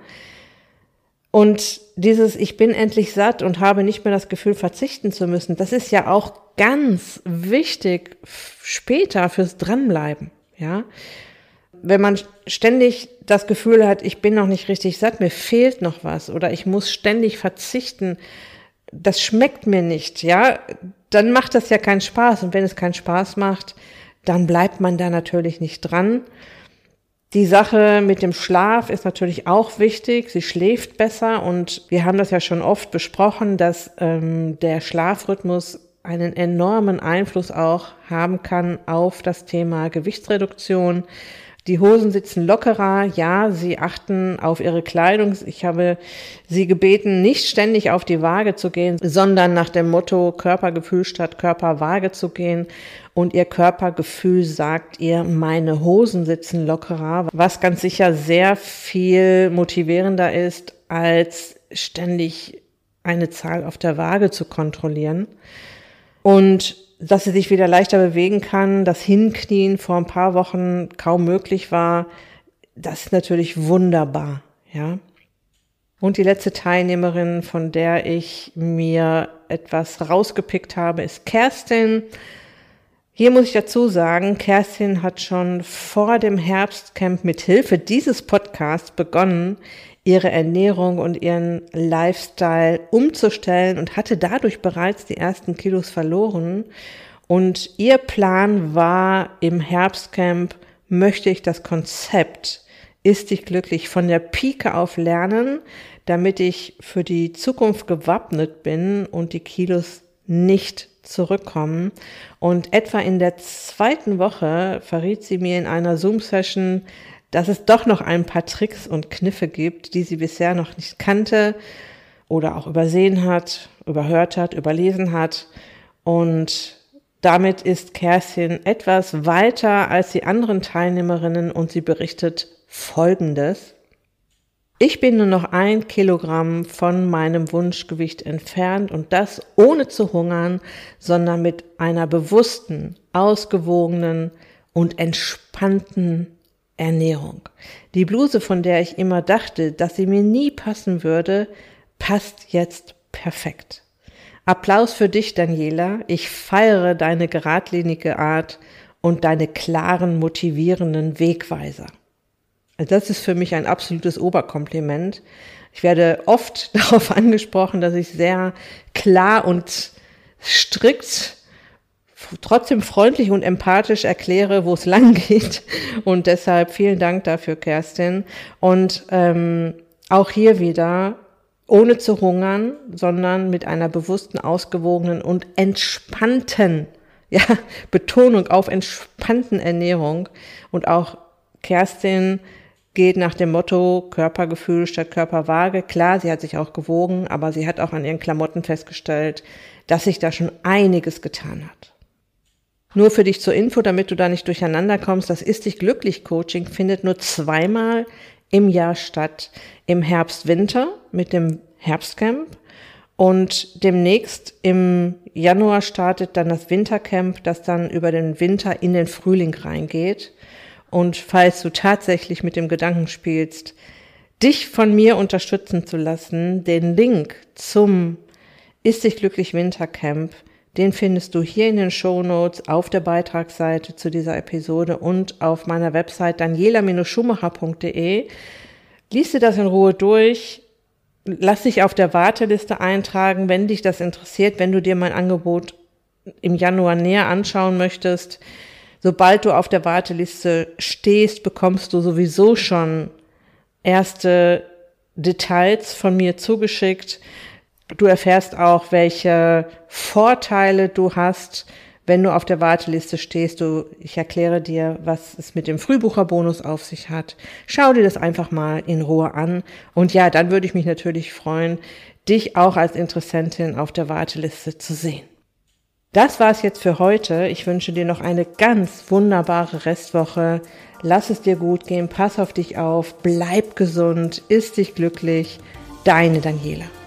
Und dieses ich bin endlich satt und habe nicht mehr das Gefühl, verzichten zu müssen, das ist ja auch ganz wichtig später fürs Dranbleiben, ja. Wenn man ständig das Gefühl hat, ich bin noch nicht richtig satt, mir fehlt noch was oder ich muss ständig verzichten, das schmeckt mir nicht, ja. dann macht das ja keinen Spaß. Und wenn es keinen Spaß macht, dann bleibt man da natürlich nicht dran. Die Sache mit dem Schlaf ist natürlich auch wichtig. Sie schläft besser und wir haben das ja schon oft besprochen, dass der Schlafrhythmus einen enormen Einfluss auch haben kann auf das Thema Gewichtsreduktion. Die Hosen sitzen lockerer, ja, sie achten auf ihre Kleidung. Ich habe sie gebeten, nicht ständig auf die Waage zu gehen, sondern nach dem Motto Körpergefühl statt Körperwaage zu gehen. Und ihr Körpergefühl sagt ihr, meine Hosen sitzen lockerer, was ganz sicher sehr viel motivierender ist, als ständig eine Zahl auf der Waage zu kontrollieren. Und dass sie sich wieder leichter bewegen kann, das Hinknien vor ein paar Wochen kaum möglich war, das ist natürlich wunderbar, ja. Und die letzte Teilnehmerin, von der ich mir etwas rausgepickt habe, ist Kerstin. Hier muss ich dazu sagen, Kerstin hat schon vor dem Herbstcamp mit Hilfe dieses Podcasts begonnen, ihre Ernährung und ihren Lifestyle umzustellen und hatte dadurch bereits die ersten Kilos verloren. Und ihr Plan war im Herbstcamp, möchte ich das Konzept Ist dich glücklich von der Pike auf lernen, damit ich für die Zukunft gewappnet bin und die Kilos nicht zurückkommen. Und etwa in der 2. Woche verriet sie mir in einer Zoom-Session, dass es doch noch ein paar Tricks und Kniffe gibt, die sie bisher noch nicht kannte oder auch übersehen hat, überhört hat, überlesen hat. Und damit ist Kerstin etwas weiter als die anderen Teilnehmerinnen und sie berichtet Folgendes. Ich bin nur noch 1 Kilogramm von meinem Wunschgewicht entfernt und das ohne zu hungern, sondern mit einer bewussten, ausgewogenen und entspannten Ernährung. Die Bluse, von der ich immer dachte, dass sie mir nie passen würde, passt jetzt perfekt. Applaus für dich, Daniela. Ich feiere deine geradlinige Art und deine klaren, motivierenden Wegweiser. Das ist für mich ein absolutes Oberkompliment. Ich werde oft darauf angesprochen, dass ich sehr klar und strikt, trotzdem freundlich und empathisch erkläre, wo es lang geht. Und deshalb vielen Dank dafür, Kerstin. Und auch hier wieder, ohne zu hungern, sondern mit einer bewussten, ausgewogenen und entspannten, ja, Betonung auf entspannten Ernährung. Und auch Kerstin geht nach dem Motto Körpergefühl statt Körperwaage. Klar, sie hat sich auch gewogen, aber sie hat auch an ihren Klamotten festgestellt, dass sich da schon einiges getan hat. Nur für dich zur Info, damit du da nicht durcheinander kommst, das Ist dich glücklich Coaching findet nur 2-mal im Jahr statt. Im Herbst-Winter mit dem Herbstcamp und demnächst im Januar startet dann das Wintercamp, das dann über den Winter in den Frühling reingeht. Und falls du tatsächlich mit dem Gedanken spielst, dich von mir unterstützen zu lassen, den Link zum Ist dich glücklich Wintercamp, den findest du hier in den Shownotes auf der Beitragsseite zu dieser Episode und auf meiner Website daniela-schumacher.de. Lies dir das in Ruhe durch, lass dich auf der Warteliste eintragen, wenn dich das interessiert, wenn du dir mein Angebot im Januar näher anschauen möchtest. Sobald du auf der Warteliste stehst, bekommst du sowieso schon erste Details von mir zugeschickt. Du erfährst auch, welche Vorteile du hast, wenn du auf der Warteliste stehst. Ich erkläre dir, was es mit dem Frühbucherbonus auf sich hat. Schau dir das einfach mal in Ruhe an. Und ja, dann würde ich mich natürlich freuen, dich auch als Interessentin auf der Warteliste zu sehen. Das war's jetzt für heute. Ich wünsche dir noch eine ganz wunderbare Restwoche. Lass es dir gut gehen, pass auf dich auf, bleib gesund, iss dich glücklich. Deine Daniela.